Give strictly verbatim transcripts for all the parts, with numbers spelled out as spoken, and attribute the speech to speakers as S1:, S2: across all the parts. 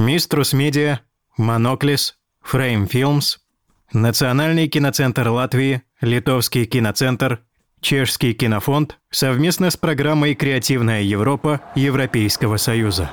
S1: Миструс Медиа, Моноклис, Фрейм Филмс, Национальный киноцентр Латвии, Литовский киноцентр, Чешский кинофонд совместно с программой «Креативная Европа» Европейского Союза.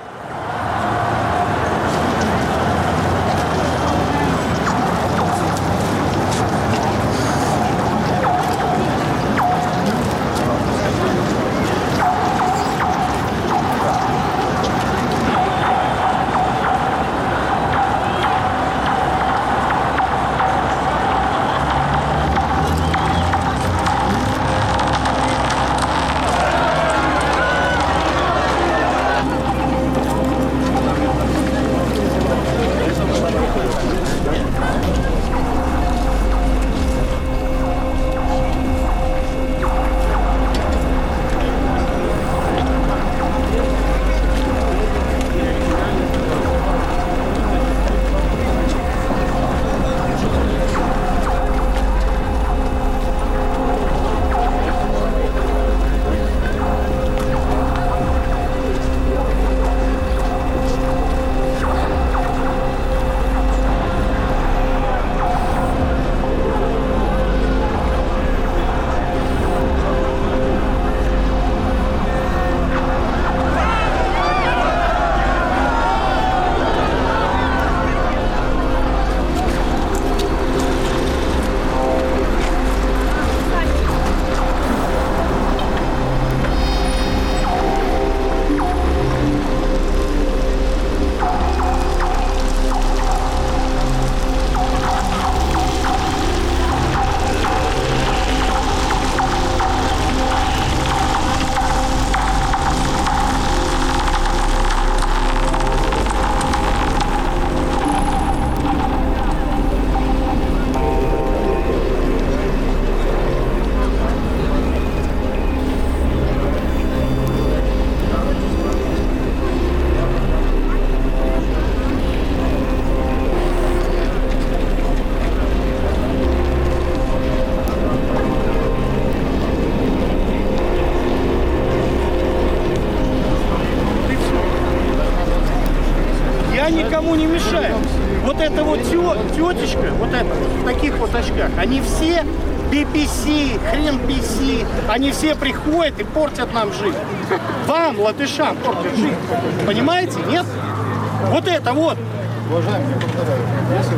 S2: Я никому не мешаю. Вот эта вот тё, тетечка, вот эта вот, в таких вот очках, они все би пи си, хрен пи си, они все приходят и портят нам жизнь. Вам, латышам, портят жизнь. Понимаете? Нет? Вот это вот.
S3: Уважаемый, я повторяю, если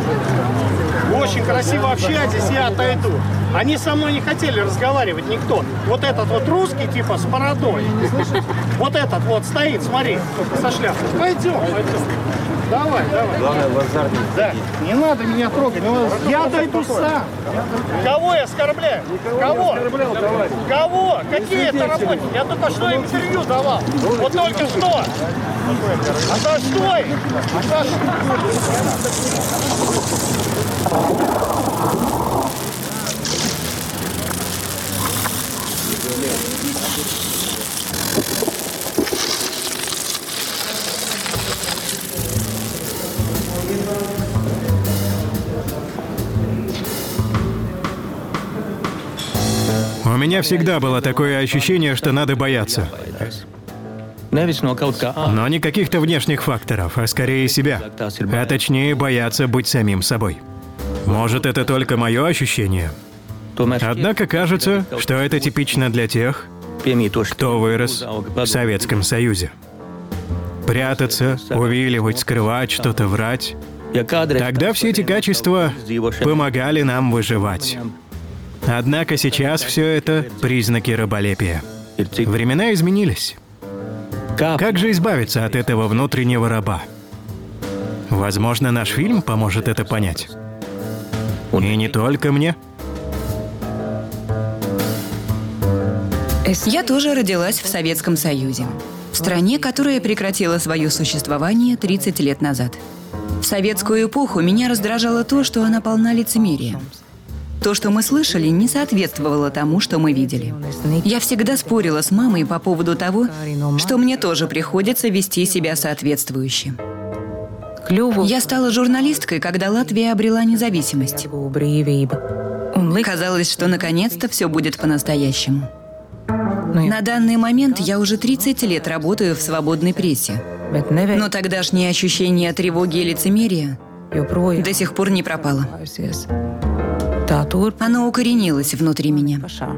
S3: вы...
S2: Очень красиво общаетесь, я отойду. Они со мной не хотели разговаривать, никто. Вот этот вот русский, типа, с бородой. Вот этот вот стоит, смотри, со шляпой. Пойдем, пойдем. Давай, давай.
S3: Главное, в азарт не
S2: Да, не надо меня трогать. Я отойду сам. Кого я оскорбляю? Кого? Кого? Какие это работники? Я только что им интервью давал. Вот только что. А за что? А за что?
S1: У меня всегда было такое ощущение, что надо бояться. Но не каких-то внешних факторов, а скорее себя. А точнее, бояться быть самим собой. Может, это только мое ощущение. Однако кажется, что это типично для тех, кто вырос в Советском Союзе. Прятаться, увиливать, скрывать, что-то врать. Тогда все эти качества помогали нам выживать. Однако сейчас все это признаки раболепия. Времена изменились. Как же избавиться от этого внутреннего раба? Возможно, наш фильм поможет это понять. И не только мне.
S4: Я тоже родилась в Советском Союзе. В стране, которая прекратила свое существование тридцать лет назад. В советскую эпоху меня раздражало то, что она полна лицемерия. То, что мы слышали, не соответствовало тому, что мы видели. Я всегда спорила с мамой по поводу того, что мне тоже приходится вести себя соответствующе. Я стала журналисткой, когда Латвия обрела независимость. Казалось, что наконец-то все будет по-настоящему. На данный момент я уже тридцать лет работаю в свободной прессе. Но тогдашнее ощущение тревоги и лицемерия до сих пор не пропало. Оно укоренилось внутри меня.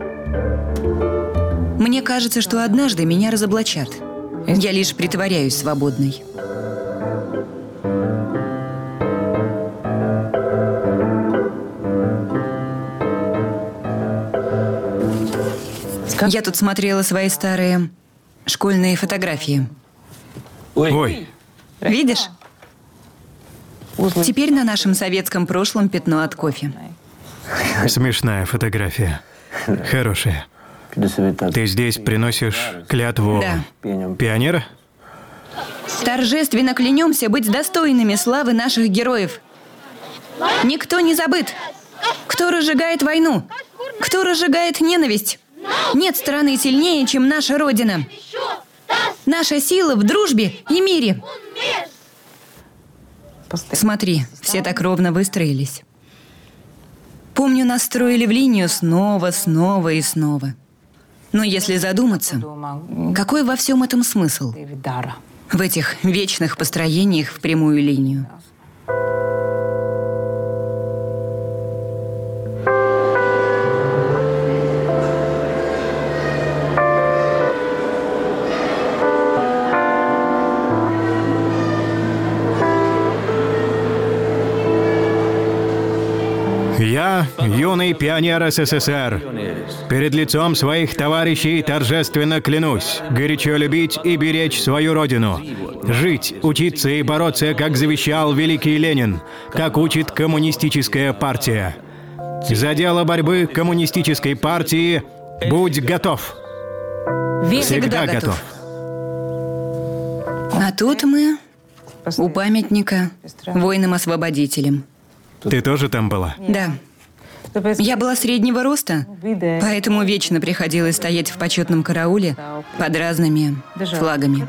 S4: Мне кажется, что однажды меня разоблачат. Я лишь притворяюсь свободной. Я тут смотрела свои старые школьные фотографии.
S1: Ой,
S4: Видишь? Теперь на нашем советском прошлом пятно от кофе.
S1: смешная фотография. Хорошая. Ты здесь приносишь клятву
S4: Да.
S1: пионера?
S4: Торжественно клянемся быть достойными славы наших героев. Никто не забыт. Кто разжигает войну? Кто разжигает ненависть? Нет страны сильнее, чем наша Родина. Наша сила в дружбе и мире. Смотри, все так ровно выстроились. Помню, нас строили в линию снова, снова и снова. Но если задуматься, какой во всем этом смысл? В этих вечных построениях в прямую линию.
S1: Я, юный пионер СССР, перед лицом своих товарищей торжественно клянусь горячо любить и беречь свою родину, жить, учиться и бороться, как завещал великий Ленин, как учит коммунистическая партия. За дело борьбы коммунистической партии будь готов. Всегда готов.
S4: А тут мы у памятника воинам-освободителям.
S1: Ты тоже там была?
S4: Да. Я была среднего роста, поэтому вечно приходилось стоять в почетном карауле под разными флагами.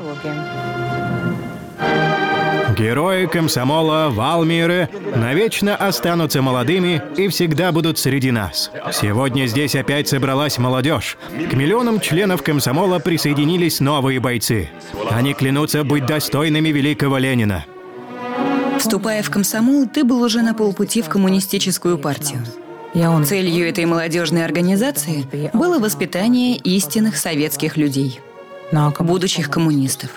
S1: Герои комсомола Валмиры навечно останутся молодыми и всегда будут среди нас. Сегодня здесь опять собралась молодежь. К миллионам членов комсомола присоединились новые бойцы. Они клянутся быть достойными великого Ленина.
S4: Вступая в комсомол, ты был уже на полпути в коммунистическую партию. Целью этой молодежной организации было воспитание истинных советских людей, будущих коммунистов.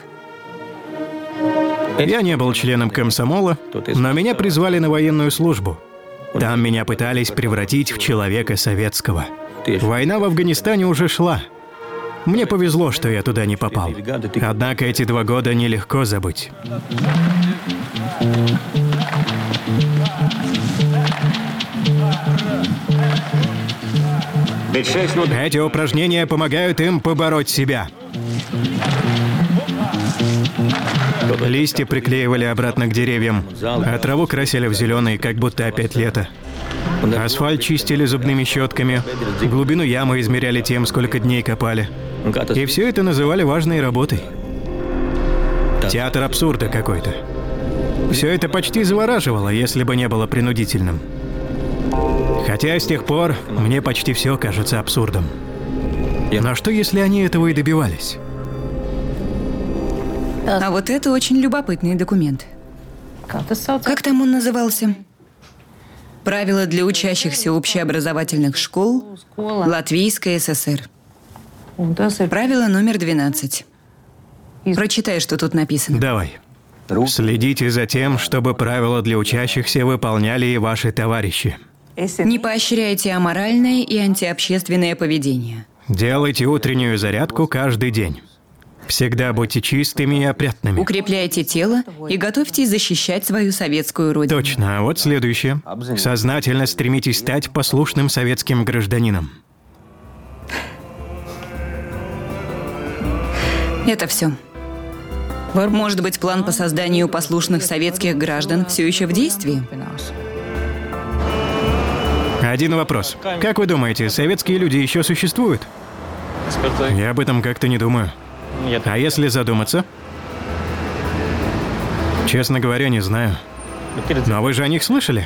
S1: Я не был членом комсомола, но меня призвали на военную службу. Там меня пытались превратить в человека советского. Война в Афганистане уже шла. Мне повезло, что я туда не попал. Однако эти два года нелегко забыть. Эти упражнения помогают им побороть себя. Листья приклеивали обратно к деревьям, а траву красили в зеленый, как будто опять лето. Асфальт чистили зубными щетками, глубину ямы измеряли тем, сколько дней копали. И все это называли важной работой. Театр абсурда какой-то. Все это почти завораживало, если бы не было принудительным. Хотя с тех пор мне почти все кажется абсурдом. Но что, если они этого и добивались?
S4: А вот это очень любопытный документ. Как там он назывался? Правила для учащихся общеобразовательных школ Латвийской ССР. Правило номер двенадцать. Прочитай, что тут написано.
S1: Давай. Следите за тем, чтобы правила для учащихся выполняли и ваши товарищи.
S4: Не поощряйте аморальное и антиобщественное поведение.
S1: Делайте утреннюю зарядку каждый день. Всегда будьте чистыми и опрятными.
S4: Укрепляйте тело и готовьтесь защищать свою советскую родину.
S1: Точно. А вот следующее. Сознательно стремитесь стать послушным советским гражданином.
S4: Это все. Может быть, план по созданию послушных советских граждан все еще в действии?
S1: Один вопрос. Как вы думаете, советские люди еще существуют? Я об этом как-то не думаю.
S5: Нет.
S1: А если задуматься? Честно говоря, не знаю. Но вы же о них слышали?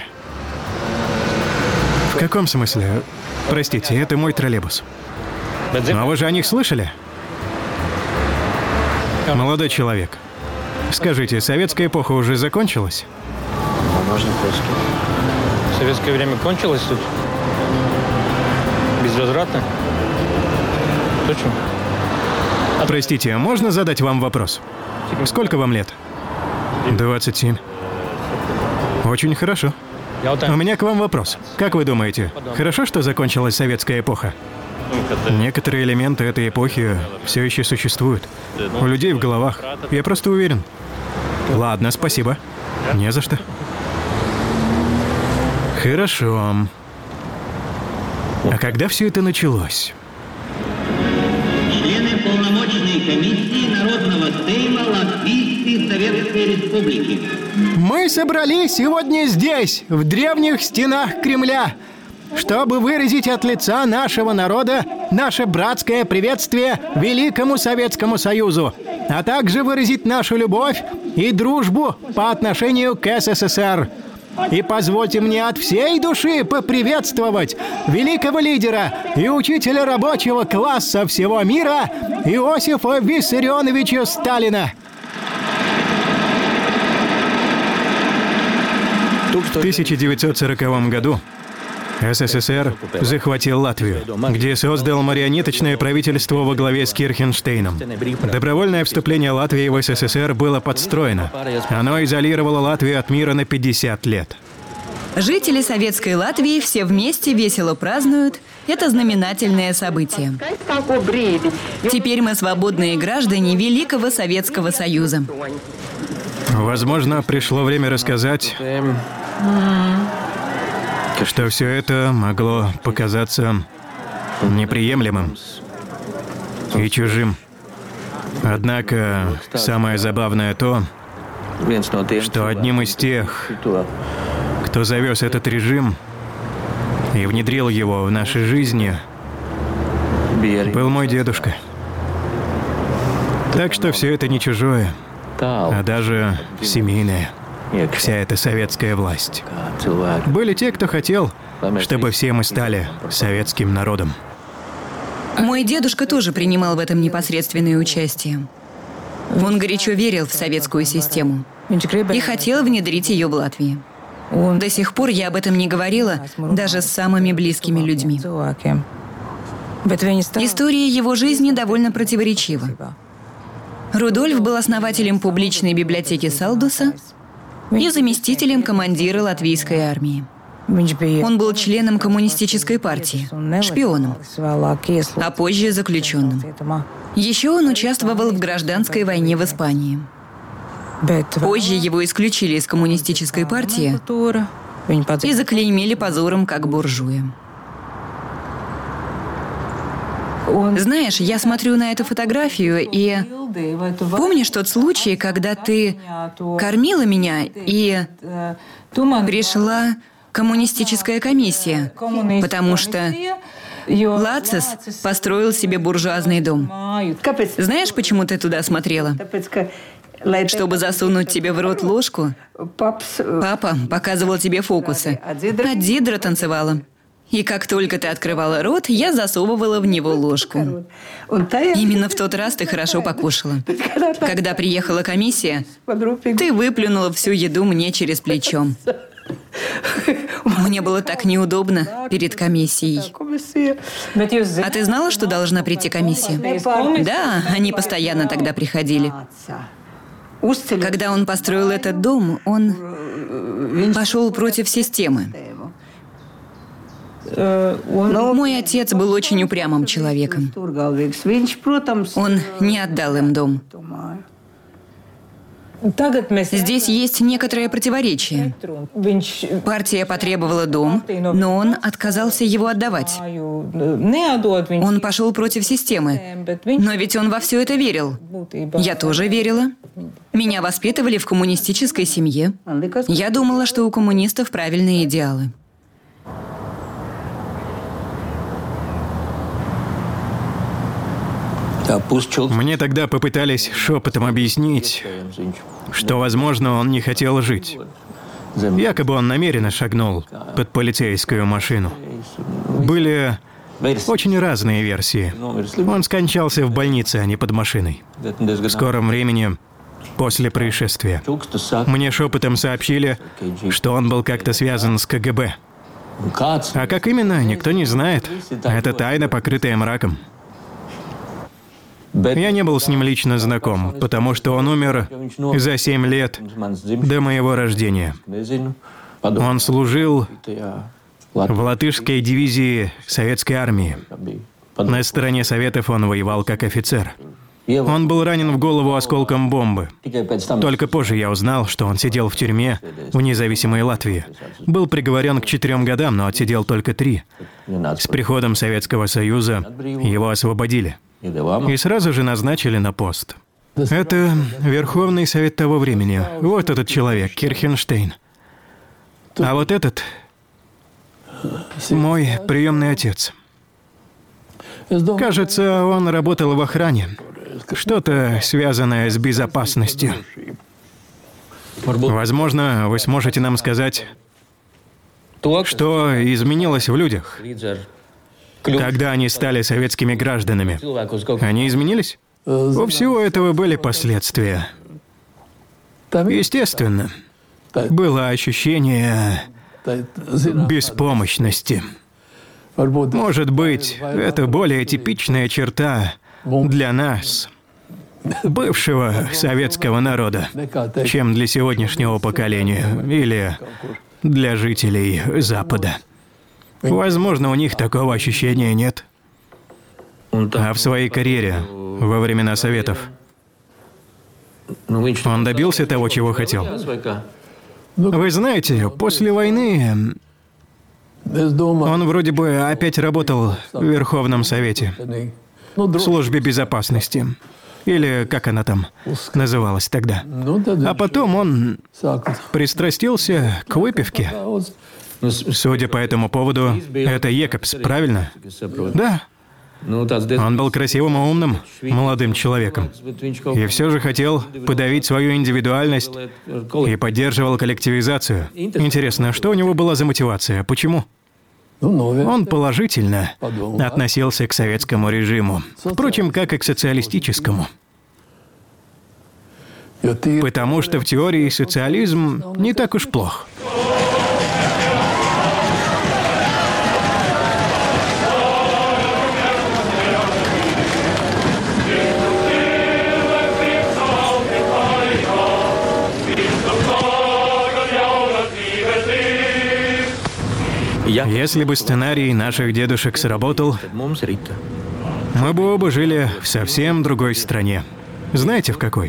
S1: В каком смысле? Простите, это мой троллейбус. Но вы же о них слышали? Молодой человек, Скажите, советская эпоха уже закончилась?
S3: А можно просто?
S5: Советское время кончилось тут? Безвозвратно? Точно?
S1: Простите, можно задать вам вопрос? Сколько вам лет? двадцать семь. Очень хорошо. У меня к вам вопрос. Как вы думаете, хорошо, что закончилась советская эпоха? Некоторые элементы этой эпохи все еще существуют. У людей в головах. Я просто уверен. Ладно, спасибо. Не за что. Хорошо. А когда все это началось?
S6: Члены полномочной комиссии Народного Сейма Латвийской Советской Республики.
S2: Мы собрались сегодня здесь, в древних стенах Кремля, чтобы выразить от лица нашего народа наше братское приветствие Великому Советскому Союзу, а также выразить нашу любовь и дружбу по отношению к СССР. И позвольте мне от всей души поприветствовать великого лидера и учителя рабочего класса всего мира Иосифа Виссарионовича Сталина.
S1: В тысяча девятьсот сороковом году СССР захватил Латвию, где создал марионеточное правительство во главе с Кирхенштейном. Добровольное вступление Латвии в СССР было подстроено. Оно изолировало Латвию от мира на пятьдесят лет.
S4: Жители советской Латвии все вместе весело празднуют это знаменательное событие. Теперь мы свободные граждане Великого Советского Союза.
S1: Возможно, пришло время рассказать, что все это могло показаться неприемлемым и чужим. Однако самое забавное то, что одним из тех, кто завез этот режим и внедрил его в наши жизни, был мой дедушка. Так что все это не чужое, а даже семейное. Вся эта советская власть. Были те, кто хотел, чтобы все мы стали советским народом.
S4: Мой дедушка тоже принимал в этом непосредственное участие. Он горячо верил в советскую систему и хотел внедрить ее в Латвии. До сих пор я об этом не говорила даже с самыми близкими людьми. История его жизни довольно противоречива. Рудольф был основателем публичной библиотеки Салдуса и заместителем командира латвийской армии. Он был членом коммунистической партии, шпионом, а позже заключенным. Еще он участвовал в гражданской войне в Испании. Позже его исключили из коммунистической партии и заклеймили позором как буржуя. Знаешь, я смотрю на эту фотографию и... Помнишь тот случай, когда ты кормила меня, и пришла коммунистическая комиссия, потому что Лацис построил себе буржуазный дом. Знаешь, почему ты туда смотрела? Чтобы засунуть тебе в рот ложку, папа показывал тебе фокусы, а Дидра танцевала. И как только ты открывала рот, я засовывала в него ложку. Именно в тот раз ты хорошо покушала. Когда приехала комиссия, ты выплюнула всю еду мне через плечо. Мне было так неудобно перед комиссией. А ты знала, что должна прийти комиссия? Да, они постоянно тогда приходили. Когда он построил этот дом, он пошел против системы. Мой отец был очень упрямым человеком. Он не отдал им дом. Здесь есть некоторое противоречие. Партия потребовала дом, но он отказался его отдавать. Он пошел против системы. Но ведь он во все это верил. Я тоже верила. Меня воспитывали в коммунистической семье. Я думала, что у коммунистов правильные идеалы.
S1: Мне тогда попытались шепотом объяснить, что, возможно, он не хотел жить. Якобы он намеренно шагнул под полицейскую машину. Были очень разные версии. Он скончался в больнице, а не под машиной. В скором времени после происшествия. Мне шепотом сообщили, что он был как-то связан с ка гэ бэ. А как именно, никто не знает. Это тайна, покрытая мраком. Я не был с ним лично знаком, потому что он умер за семь лет до моего рождения. Он служил в латышской дивизии советской армии. На стороне Советов он воевал как офицер. Он был ранен в голову осколком бомбы. Только позже я узнал, что он сидел в тюрьме в независимой Латвии. Был приговорен к четырем годам, но отсидел только три. С приходом Советского Союза его освободили. И сразу же назначили на пост. Это Верховный Совет того времени. Вот этот человек, Кирхенштейн. А вот этот мой приемный отец. Кажется, он работал в охране. Что-то связанное с безопасностью. Возможно, вы сможете нам сказать, что изменилось в людях, когда они стали советскими гражданами. Они изменились? У всего этого были последствия. Естественно, было ощущение беспомощности. Может быть, это более типичная черта для нас, бывшего советского народа, чем для сегодняшнего поколения или для жителей Запада. Возможно, у них такого ощущения нет. А в своей карьере, во времена Советов, он добился того, чего хотел. Вы знаете, после войны он вроде бы опять работал в Верховном Совете, в службе безопасности. Или как она там называлась тогда. А потом он пристрастился к выпивке. Судя по этому поводу, это Екобс, правильно? Да. Он был красивым и умным, молодым человеком. И все же хотел подавить свою индивидуальность и поддерживал коллективизацию. Интересно, что у него была за мотивация? Почему? Он положительно относился к советскому режиму. Впрочем, как и к социалистическому. Потому что в теории социализм не так уж плох. Если бы сценарий наших дедушек сработал, мы бы оба жили в совсем другой стране. Знаете, в какой?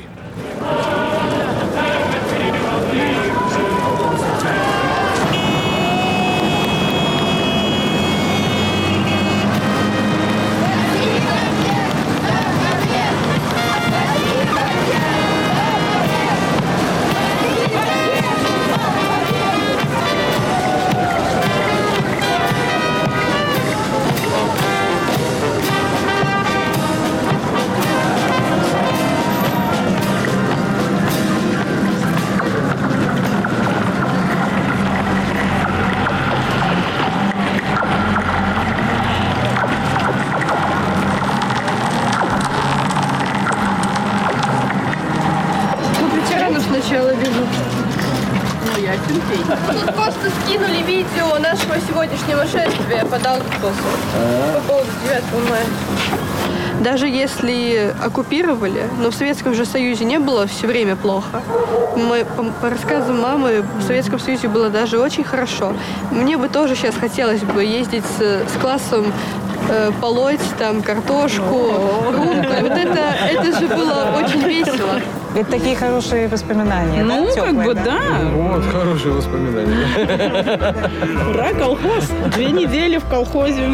S7: Тут просто скинули видео нашего сегодняшнего шествия по Даугавпилсу по поводу девятого мая. Даже если оккупировали, но в Советском же Союзе не было все время плохо. Мы, по, по рассказам мамы, в Советском Союзе было даже очень хорошо. Мне бы тоже сейчас хотелось бы ездить с, с классом, э, полоть там картошку, румпы. Вот это, это же было очень весело.
S8: Это такие хорошие воспоминания,
S9: ну,
S8: да?
S9: Ну, как бы, да.
S5: Вот, хорошие воспоминания.
S9: Ура, колхоз. Две недели в колхозе.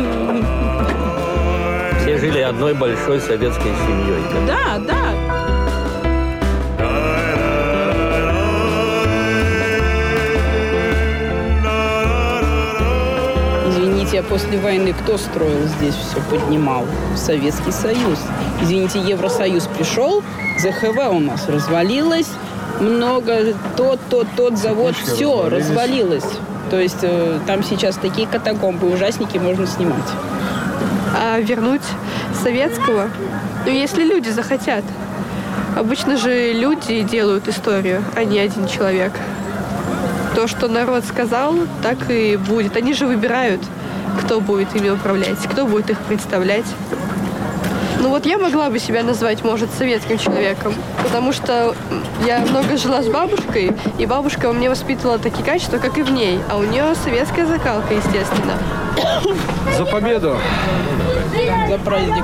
S10: Все жили одной большой советской семьей.
S9: Да, да. Извините, а после войны кто строил здесь все, поднимал? Советский Союз. Извините, Евросоюз пришел, зэ ха вэ у нас развалилось, много, тот, тот, тот завод, Фабричка все развалилось. То есть э, там сейчас такие катакомбы, ужасники можно снимать.
S7: А вернуть советского, ну, если люди захотят. Обычно же люди делают историю, а не один человек. То, что народ сказал, так и будет. Они же выбирают, кто будет ими управлять, кто будет их представлять. Ну вот я могла бы себя назвать, может, советским человеком, потому что я много жила с бабушкой, и бабушка у меня воспитывала такие качества, как и в ней, а у нее советская закалка, естественно.
S5: За победу!
S9: За праздник.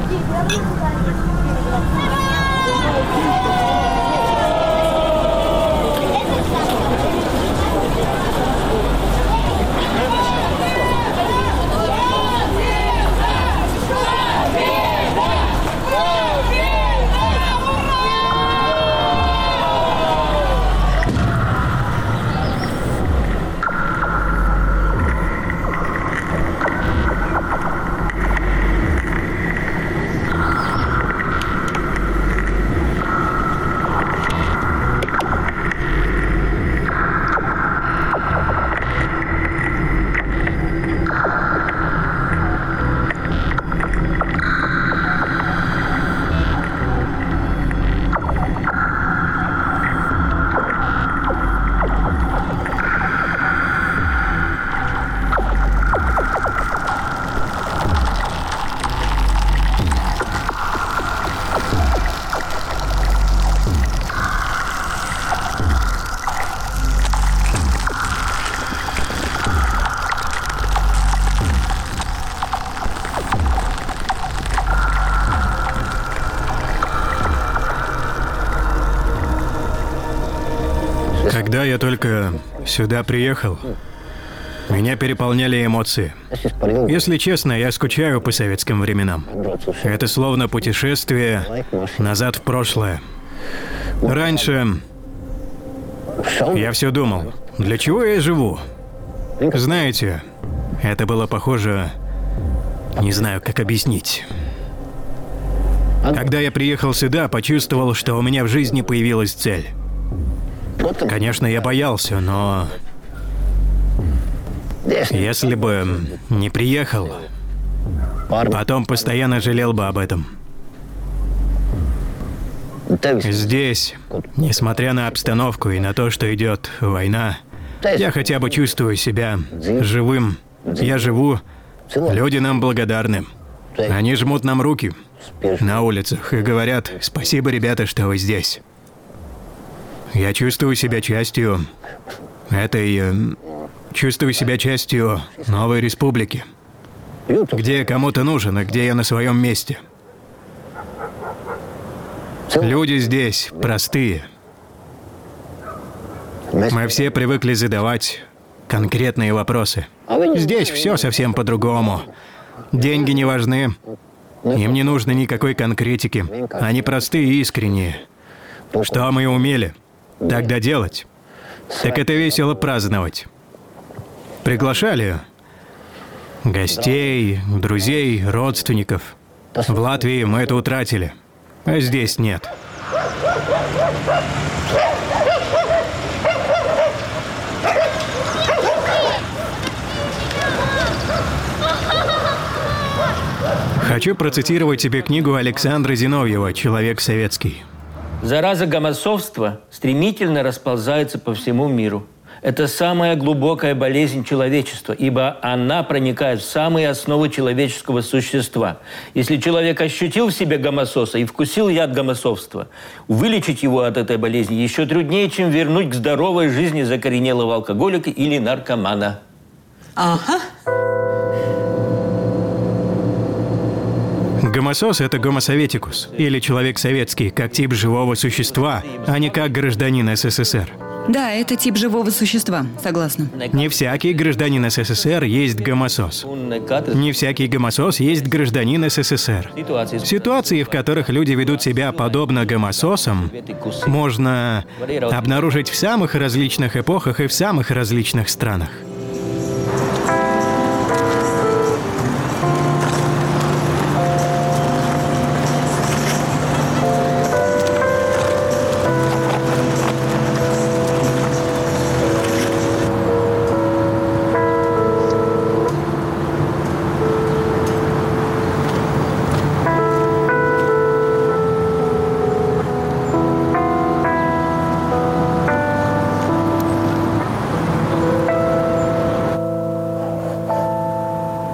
S1: Когда я только сюда приехал, меня переполняли эмоции. Если честно, я скучаю по советским временам. Это словно путешествие назад в прошлое. Раньше я все думал, для чего я живу? Знаете, это было похоже... Не знаю, как объяснить. Когда я приехал сюда, почувствовал, что у меня в жизни появилась цель. Конечно, я боялся, но... Если бы не приехал, потом постоянно жалел бы об этом. Здесь, несмотря на обстановку и на то, что идет война, я хотя бы чувствую себя живым. Я живу, люди нам благодарны. Они жмут нам руки на улицах и говорят: «Спасибо, ребята, что вы здесь». Я чувствую себя частью этой... Чувствую себя частью новой республики, где я кому-то нужен, и где я на своем месте. Люди здесь простые. Мы все привыкли задавать конкретные вопросы. Здесь все совсем по-другому. Деньги не важны. Им не нужно никакой конкретики. Они простые и искренние. Что мы умели тогда делать? Так это весело праздновать. Приглашали гостей, друзей, родственников. В Латвии мы это утратили, а здесь нет. Хочу процитировать тебе книгу Александра Зиновьева «Человек советский».
S10: Зараза гомосовства стремительно расползается по всему миру. Это самая глубокая болезнь человечества, ибо она проникает в самые основы человеческого существа. Если человек ощутил в себе гомососа и вкусил яд гомосовства, вылечить его от этой болезни еще труднее, чем вернуть к здоровой жизни закоренелого алкоголика или наркомана.
S4: Ага.
S1: Гомосос – это гомосоветикус, или человек советский, как тип живого существа, а не как гражданин СССР.
S4: Да, это тип живого существа, согласна.
S1: Не всякий гражданин СССР есть гомосос. Не всякий гомосос есть гражданин СССР. Ситуации, в которых люди ведут себя подобно гомососам, можно обнаружить в самых различных эпохах и в самых различных странах.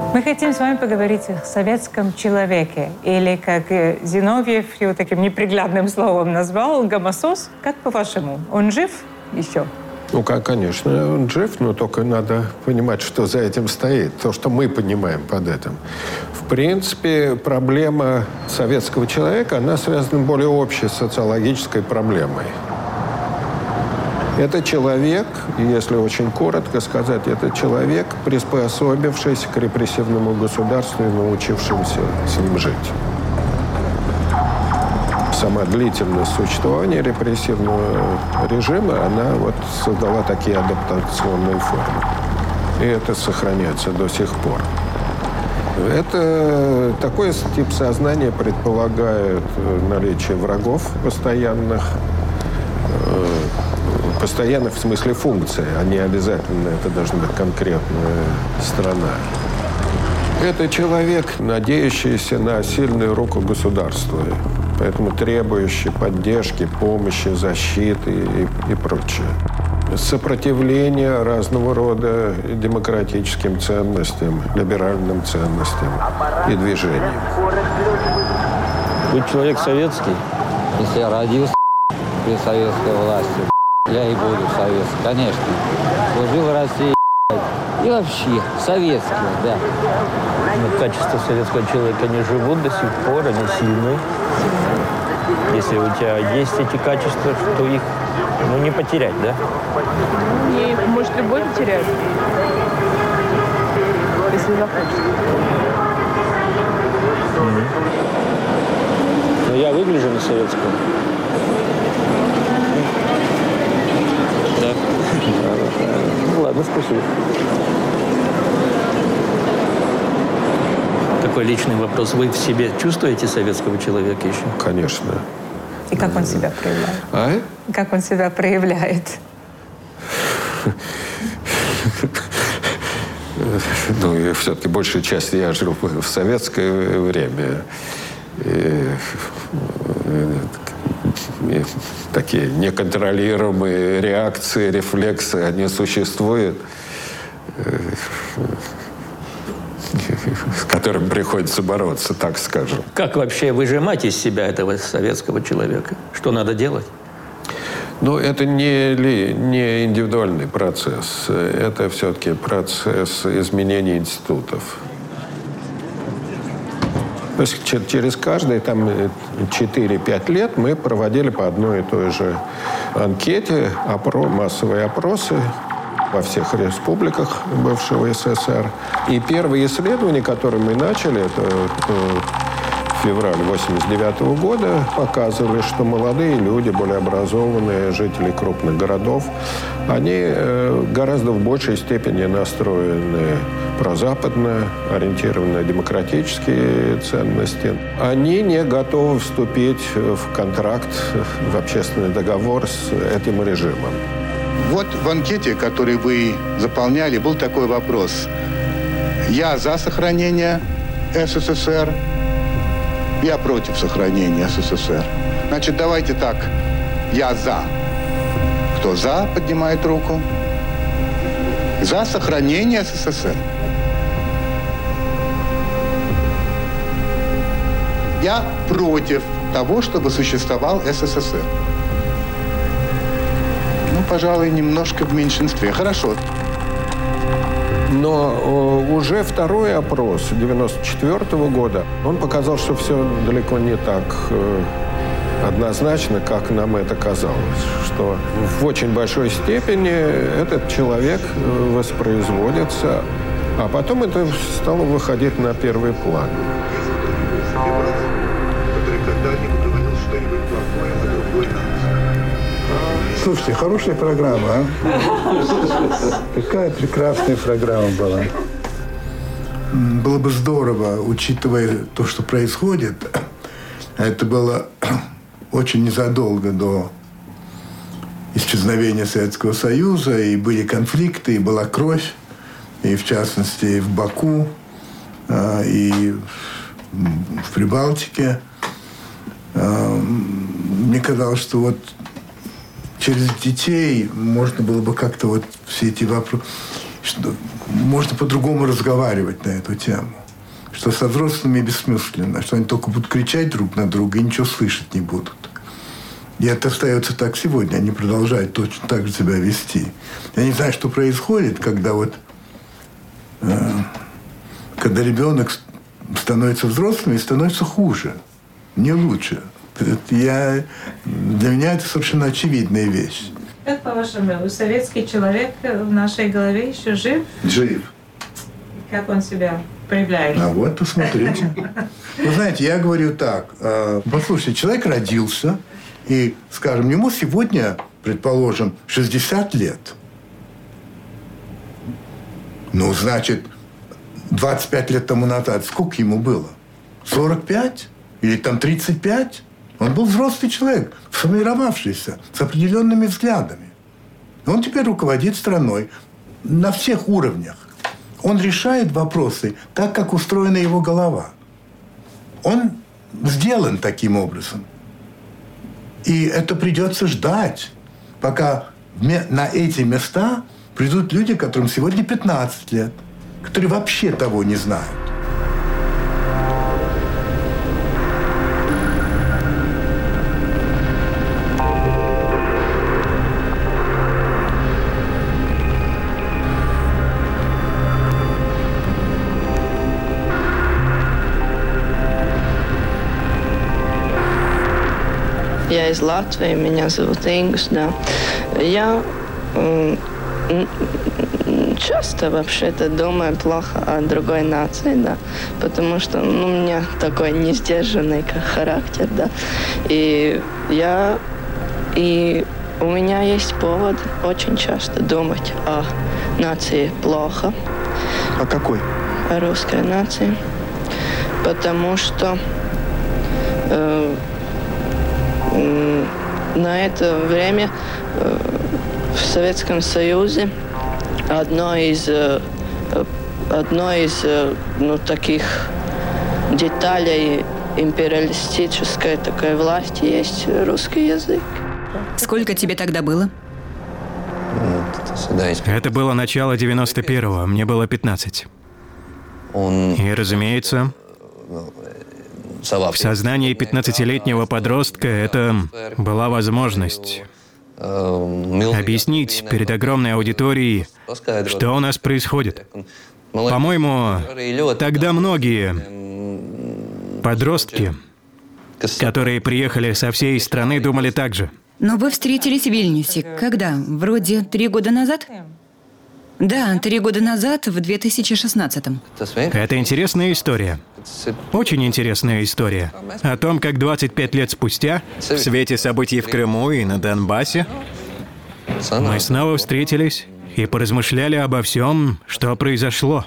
S8: Мы хотим с вами поговорить о советском человеке, или, как Зиновьев его таким неприглядным словом назвал, гомосос. Как по-вашему, он жив еще?
S11: Ну, как, конечно, он жив, но только надо понимать, что за этим стоит, то, что мы понимаем под этим. В принципе, проблема советского человека, она связана более общей социологической проблемой. Это человек, если очень коротко сказать, это человек, приспособившийся к репрессивному государству и научившимся с ним жить. Сама длительность существования репрессивного режима, она вот создала такие адаптационные формы. И это сохраняется до сих пор. Это такой тип сознания предполагает наличие врагов постоянных, постоянных в смысле функции, а не обязательно это должна быть конкретная страна. Это человек, надеющийся на сильную руку государства, поэтому требующий поддержки, помощи, защиты и, и прочее. Сопротивление разного рода демократическим ценностям, либеральным ценностям и движениям.
S5: Вы человек советский?
S3: Если я родился при советской власти, я и буду советский, конечно. Служил в России и вообще советский, да.
S10: Но качества советского человека не живут до сих пор, они сильны. Если у тебя есть эти качества, то их ну, не потерять, да?
S7: Не, может любой потерять, если захочет.
S10: Mm-hmm. Но я выгляжу на советского. Да. Ну ладно, спасибо. Такой личный вопрос. Вы в себе чувствуете советского человека еще?
S11: Конечно.
S8: И как он себя проявляет?
S11: А?
S8: Как он себя проявляет?
S11: Ну, и все-таки большую часть я жил в советское время. И, и такие неконтролируемые реакции, рефлексы, они существуют, с которым приходится бороться, так скажем.
S10: Как вообще выжимать из себя этого советского человека? Что надо делать?
S11: Ну, это не, ли, не индивидуальный процесс. Это все-таки процесс изменения институтов. То есть через каждые там четыре-пять лет мы проводили по одной и той же анкете, опро, массовые опросы во всех республиках бывшего СССР. И первые исследования, которые мы начали, это февраль восемьдесят девятого года, показывали, что молодые люди, более образованные, жители крупных городов, они гораздо в большей степени настроены прозападно, ориентированы на демократические ценности. Они не готовы вступить в контракт, в общественный договор с этим режимом.
S12: Вот в анкете, которую вы заполняли, был такой вопрос. Я за сохранение СССР, я против сохранения СССР. Значит, давайте так. Я за. Кто за, поднимает руку. За сохранение СССР. Я против того, чтобы существовал СССР. Ну, пожалуй, немножко в меньшинстве. Хорошо.
S11: Но уже второй опрос девяносто четвёртого года, он показал, что все далеко не так однозначно, как нам это казалось. Что в очень большой степени этот человек воспроизводится, а потом это стало выходить на первый план.
S13: Слушайте, хорошая программа, а? Какая прекрасная программа была. Было бы здорово, учитывая то, что происходит. Это было очень незадолго до исчезновения Советского Союза, и были конфликты, и была кровь, и в частности и в Баку, и в Прибалтике. Мне казалось, что вот через детей можно было бы как-то вот все эти вопросы... что можно по-другому разговаривать на эту тему. Что со взрослыми бессмысленно, что они только будут кричать друг на друга и ничего слышать не будут. И это остается так сегодня. Они продолжают точно так же себя вести. Я не знаю, что происходит, когда вот э, когда ребенок становится взрослым и становится хуже, не лучше. Я, для меня это совершенно очевидная вещь.
S8: Как по-вашему, советский человек в нашей голове еще жив?
S13: Жив.
S8: Как он себя проявляет?
S13: А вот, посмотрите. Вы знаете, я говорю так. Э, послушайте, человек родился, и, скажем, ему сегодня, предположим, шестьдесят лет. Ну, значит, двадцать пять лет тому назад сколько ему было? сорок пять? Или там тридцать пять? Он был взрослый человек, сформировавшийся, с определенными взглядами. Он теперь руководит страной на всех уровнях. Он решает вопросы так, как устроена его голова. Он сделан таким образом. И это придется ждать, пока на эти места придут люди, которым сегодня пятнадцать лет, которые вообще того не знают.
S14: Я из Латвии, меня зовут Ингус, да. Я э, часто вообще-то думаю плохо о другой нации, да, потому что ну, у меня такой несдержанный характер, да. И я... И у меня есть повод очень часто думать о нации плохо.
S12: А какой?
S14: О русской нации. Потому что... Э, На это время в Советском Союзе одно из, одно из ну, таких деталей империалистической такой власти есть русский язык.
S4: Сколько тебе тогда было?
S1: Это было начало девяносто первого, мне было пятнадцать. И, разумеется, в сознании пятнадцатилетнего подростка это была возможность объяснить перед огромной аудиторией, что у нас происходит. По-моему, тогда многие подростки, которые приехали со всей страны, думали так же.
S4: Но вы встретились в Вильнюсе. Когда? Вроде три года назад? Да, три года назад, в две тысячи шестнадцатом.
S1: Это интересная история. Очень интересная история. О том, как двадцать пять лет спустя, в свете событий в Крыму и на Донбассе, мы снова встретились и поразмышляли обо всем, что произошло.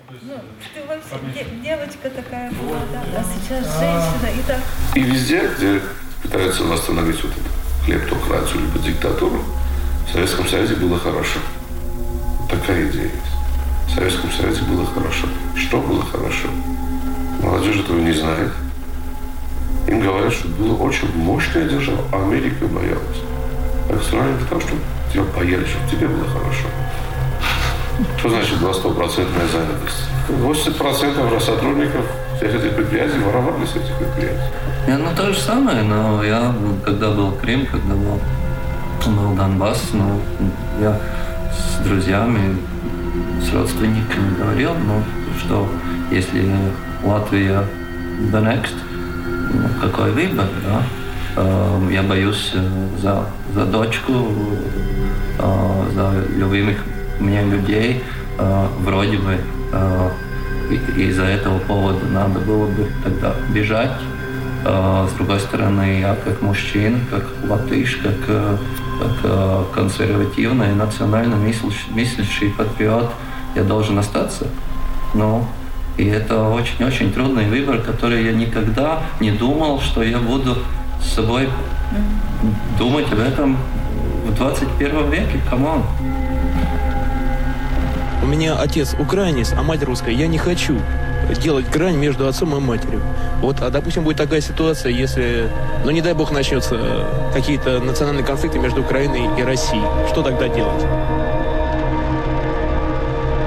S15: Девочка такая была, да, а сейчас женщина и так.
S16: И везде, где пытаются восстановить вот эту клептократию либо диктатуру, в Советском Союзе было хорошо. Такая идея есть. В Советском Союзе было хорошо. Что было хорошо? Молодежь этого не знает. Им говорят, что было очень мощная держава, а Америка боялась. Так сравнивали для того, чтобы тебя боялись, чтобы тебе было хорошо. Что значит была стопроцентная занятость? восемьдесят процентов сотрудников всех этих предприятий воровали с этих предприятий.
S3: Я, ну, то же самое, но я, когда был Крым, когда был, был Донбасс, ну, я с друзьями, с родственниками говорил, ну, что если Латвия the next, ну, какой выбор, да? Э, я боюсь за, за дочку, э, за любимых мне людей, э, вроде бы э, из-за этого повода надо было бы тогда бежать. Э, с другой стороны, я как мужчина, как латыш, как, как консервативный, национально мыслящий патриот, я должен остаться. Ну, и это очень-очень трудный выбор, который я никогда не думал, что я буду с собой думать об этом в двадцать первом веке. Камон.
S5: У меня отец украинец, а мать русская. Я не хочу делать грань между отцом и матерью. Вот, а допустим, будет такая ситуация, если, ну не дай бог, начнется какие-то национальные конфликты между Украиной и Россией. Что тогда делать?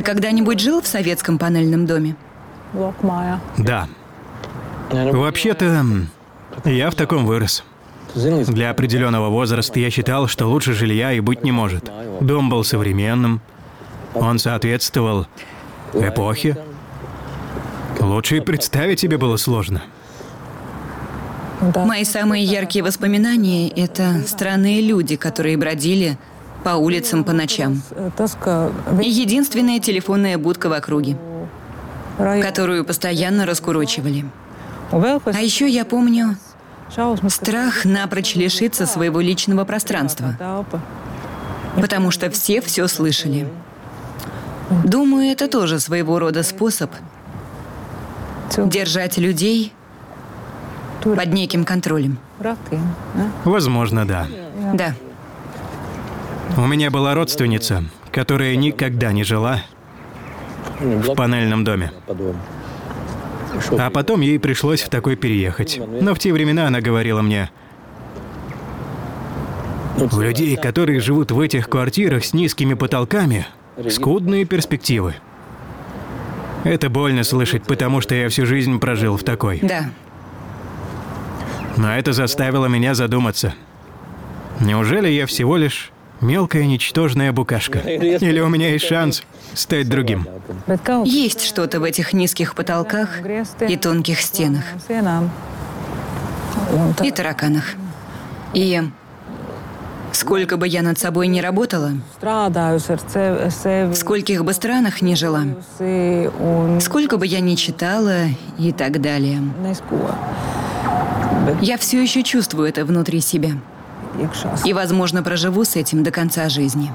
S4: Ты когда-нибудь жил в советском панельном доме?
S1: Да. Вообще-то, я в таком вырос. Для определенного возраста я считал, что лучше жилья и быть не может. Дом был современным, он соответствовал эпохе. Лучше и представить себе было сложно.
S4: Мои самые яркие воспоминания — это странные люди, которые бродили по улицам по ночам. И единственная телефонная будка в округе, которую постоянно раскурочивали. А еще я помню страх напрочь лишиться своего личного пространства, потому что все все слышали. Думаю, это тоже своего рода способ держать людей под неким контролем.
S1: Возможно, да.
S4: Да.
S1: У меня была родственница, которая никогда не жила в панельном доме. А потом ей пришлось в такой переехать. Но в те времена она говорила мне: у людей, которые живут в этих квартирах с низкими потолками, скудные перспективы. Это больно слышать, потому что я всю жизнь прожил в такой.
S4: Да.
S1: Но это заставило меня задуматься. Неужели я всего лишь мелкая ничтожная букашка? Или у меня есть шанс стать другим?
S4: Есть что-то в этих низких потолках и тонких стенах. И тараканах. И сколько бы я над собой ни работала, в скольких бы странах ни жила, сколько бы я ни читала и так далее, я все еще чувствую это внутри себя. И, возможно, проживу с этим до конца жизни.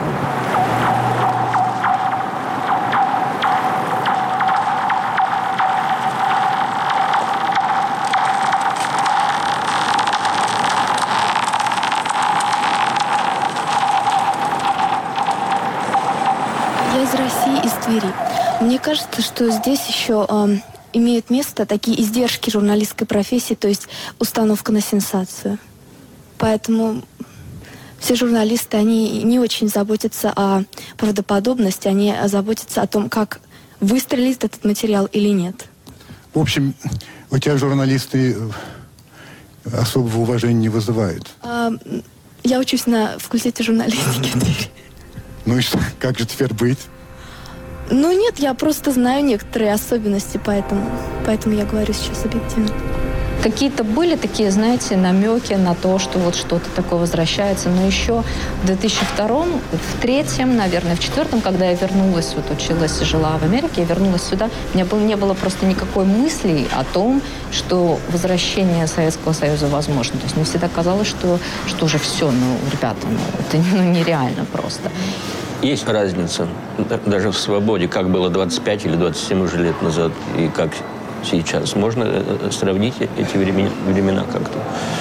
S17: Я из России, из Твери. Мне кажется, что здесь еще э, имеют место такие издержки журналистской профессии, то есть установка на сенсацию. Поэтому все журналисты, они не очень заботятся о правдоподобности, они заботятся о том, как выстрелит этот материал или нет.
S12: В общем, у тебя журналисты особого уважения не вызывают.
S17: А, я учусь на факультете журналистики в Твери.
S12: Ну и что, как же теперь быть?
S17: Ну нет, я просто знаю некоторые особенности, поэтому, поэтому я говорю сейчас объективно.
S18: Какие-то были такие, знаете, намеки на то, что вот что-то такое возвращается. Но еще в две тысячи втором, в третьем, наверное, в четвертом, когда я вернулась, вот училась и жила в Америке, я вернулась сюда, у меня было, не было просто никакой мысли о том, что возвращение Советского Союза возможно. То есть мне всегда казалось, что, что уже все, ну, ребята, ну, это ну, нереально просто.
S10: Есть разница даже в свободе, как было двадцать пять или двадцать семь уже лет назад, и как сейчас. Можно сравнить эти времена, времена как-то?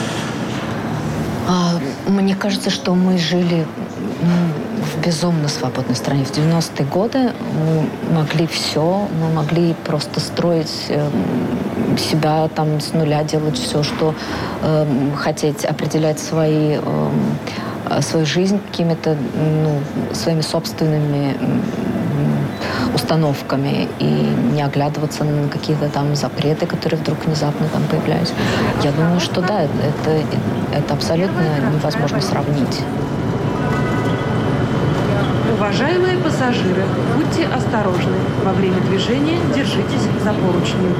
S18: А, мне кажется, что мы жили в безумно свободной стране. В девяностые годы мы могли все, мы могли просто строить себя там с нуля, делать все, что э, хотеть, определять свои, э, свою жизнь какими-то ну, своими собственными установками и не оглядываться на какие-то там запреты, которые вдруг внезапно там появляются. Я думаю, что да, это, это абсолютно невозможно сравнить.
S19: Уважаемые пассажиры, будьте осторожны. Во время движения держитесь за поручни.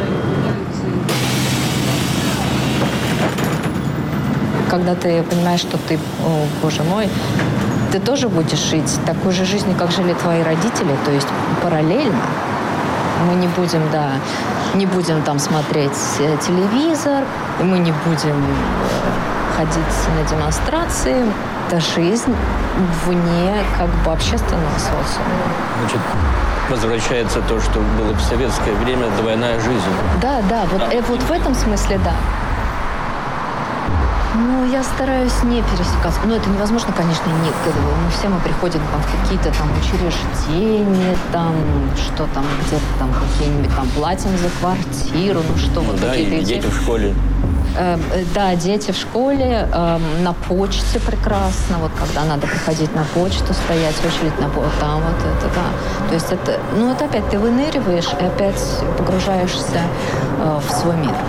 S18: Когда ты понимаешь, что ты, о, боже мой, ты тоже будешь жить такой же жизнью, как жили твои родители, то есть параллельно. Мы не будем, да, не будем там смотреть телевизор, мы не будем ходить на демонстрации. Это жизнь вне как бы общественного социума.
S10: Значит, возвращается то, что было в советское время, двойная жизнь.
S18: Да, да, вот, э, вот в этом смысле да. Ну, я стараюсь не пересекаться. Ну, это невозможно, конечно, не. Мы все мы приходим там, в какие-то там учреждения, там, что там, где-то там какие-нибудь там платим за квартиру, ну что вот
S10: да,
S18: какие-то
S10: и дети в школе.
S18: Э, да, дети в школе, э, на почте прекрасно, вот когда надо приходить на почту, стоять в очередь на почту, там вот это, да. То есть это, ну это опять ты выныриваешь и опять погружаешься э, в свой мир.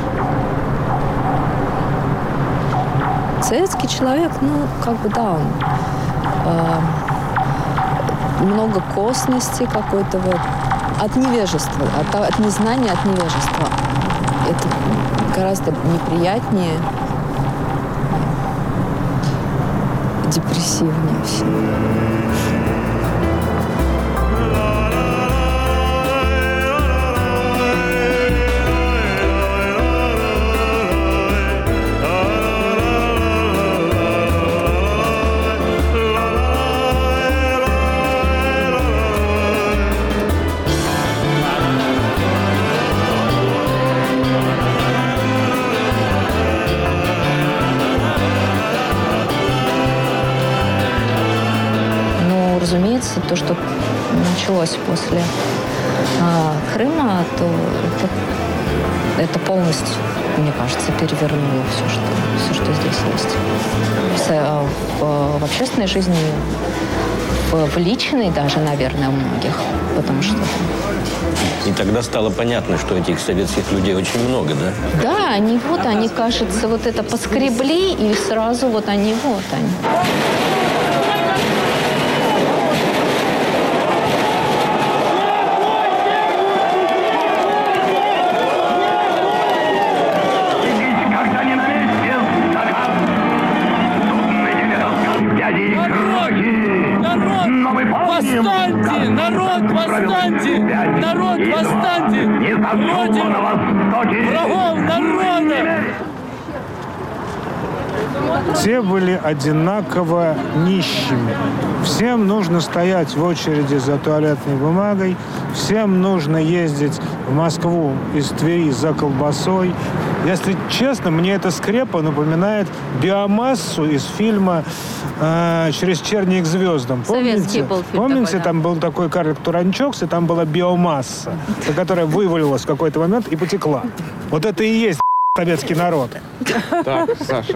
S18: Советский человек, ну, как бы, да, он э, много косности какой-то вот, от невежества, от, от незнания, от невежества. Это гораздо неприятнее, депрессивнее все. Разумеется, то, что началось после э, Крыма, то это, это полностью, мне кажется, перевернуло все, что, все, что здесь есть. В, в, в общественной жизни, в, в личной даже, наверное, у многих. Потому что...
S10: И тогда стало понятно, что этих советских людей очень много, да?
S18: Да, они вот, они, кажется, вот это поскребли, и сразу вот они, вот они.
S20: Восстаньте! Народ, восстаньте! Народ, восстаньте! Против врагов народа!
S21: Все были одинаково нищими. Всем нужно стоять в очереди за туалетной бумагой, всем нужно ездить в Москву из Твери за колбасой. Если честно, мне эта скрепа напоминает биомассу из фильма э, «Через черни к звездам». Помните? Был фильм Помните, такой, да. Там был такой карлик Туранчокс, и там была биомасса, которая вывалилась в какой-то момент и потекла. Вот это и есть советский народ.
S22: Так, Саша.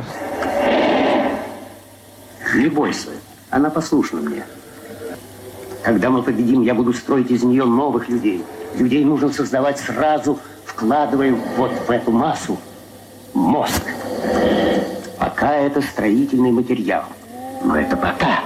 S23: Не бойся, она послушна мне. Когда мы победим, я буду строить из нее новых людей. Людей нужно создавать сразу, вкладывая вот в эту массу мозг. Пока это строительный материал. Но это пока.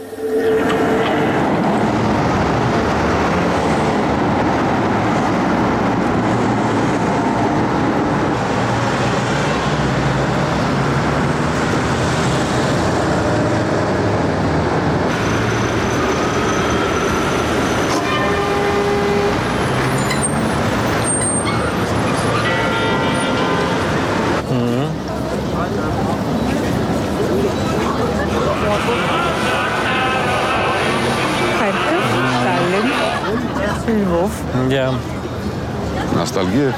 S10: Да.
S22: Ностальгия?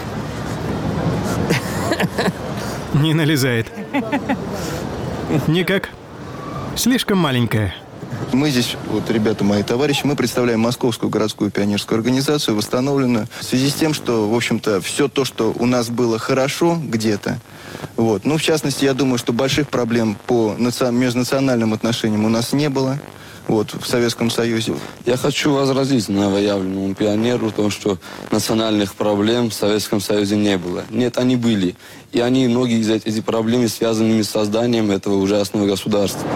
S1: Не налезает. Никак. Слишком маленькая.
S24: Мы здесь, вот ребята мои товарищи, мы представляем Московскую городскую пионерскую организацию, восстановленную в связи с тем, что, в общем-то, все то, что у нас было хорошо где-то, вот. Ну, в частности, я думаю, что больших проблем по наци... межнациональным отношениям у нас не было. Вот, в Советском Союзе.
S25: Я хочу возразить новоявленному пионеру, потому что национальных проблем в Советском Союзе не было. Нет, они были. И они, многие из этих проблем связаны с созданием этого ужасного государства.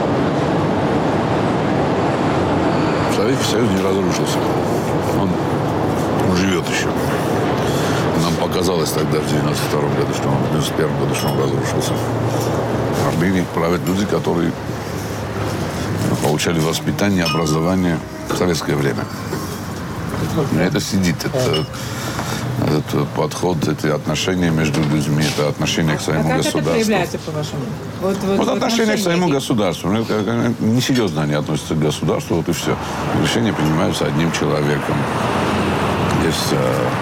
S22: Советский Союз не разрушился. Он, он живет еще. Нам показалось тогда, в девяносто втором году, что он, в девяносто первом году, что он разрушился. Арменией правят люди, которые получали воспитание, образование в советское время. И это сидит, это, этот подход, эти отношения между людьми, это отношение к своему
S8: а как
S22: государству.
S8: Как это проявляется, по-вашему? Вот, вот,
S22: вот отношение к своему
S8: какие?
S22: государству. Несерьезно они относятся к государству, вот и все. Решения принимаются одним человеком. Есть